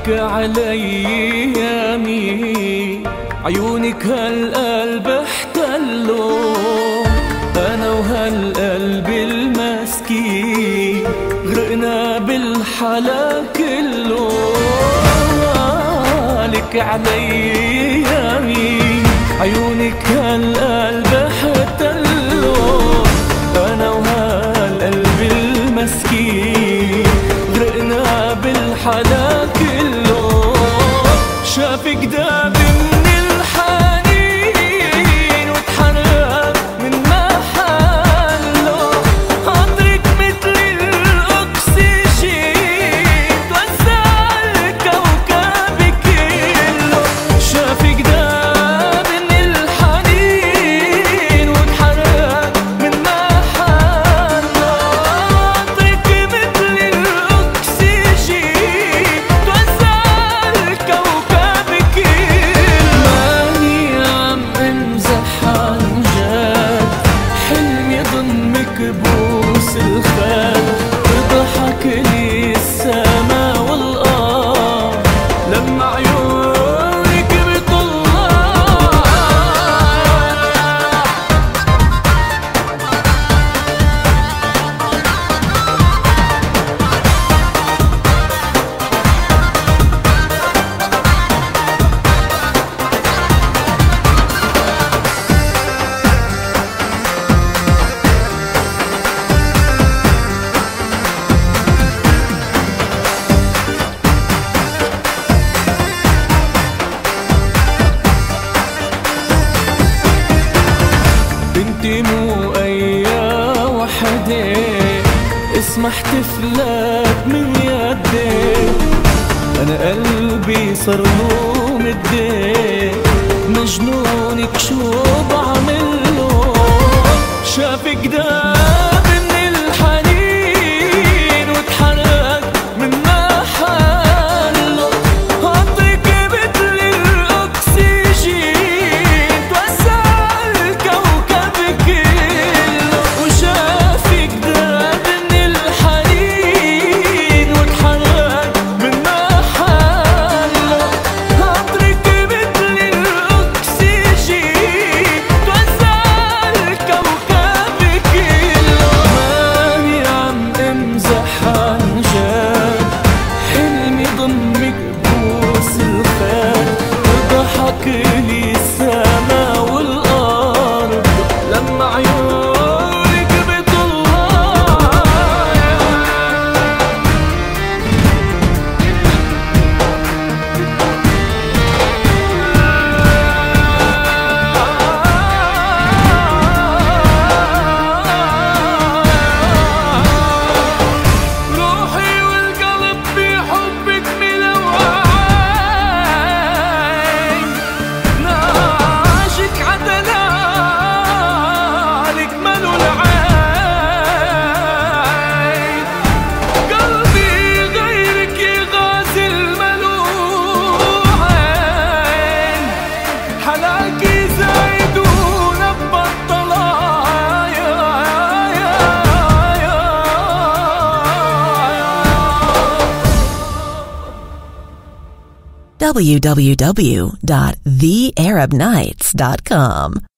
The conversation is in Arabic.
شافك على ايامي عيونك هالقلب احتلوا، انا وهالقلب المسكين غرقنا بالحلا كله. لك على ايامي عيونك هالقلب احتلوا، انا وهالقلب المسكين غرقنا بالحلا كله. شافك داب من الحنين وتحرك من محله، عطرك مثل الاكسجين توزع الكوكب كله. شافك داب من الحنين وتحرك من محله، عطرك مثل الاكسجين توزع الكوكب كله. ماني عم امزح عن جد، حلمي ضمك بوس الخد، تضحك لي السما والارض لما عيونك بتطلع. بنتي مو اي وحدة اسمح تفلت من يدي، انا قلبي صار له مدي مجنونك شو بعمله. شافك داب من الحنين وتحرك من محله، عطرك مثل الاكسجين توزع الكوكب كله. وشافك داب من الحنين وتحرك من محله، عطرك مثل الاكسجين توزع الكوكب كله. ماني عم امزح عن جد، حلمي ضمك بوس الخد، تضحك لي السما والارض لما عيونك بتطلع. روحي والقلب بحبك ملوعين، نعاشق عدنانك ملو العين. قلبي غيرك يغازل ملوعين، حلاكي زايدون ببطلايا. www.thearabnights.com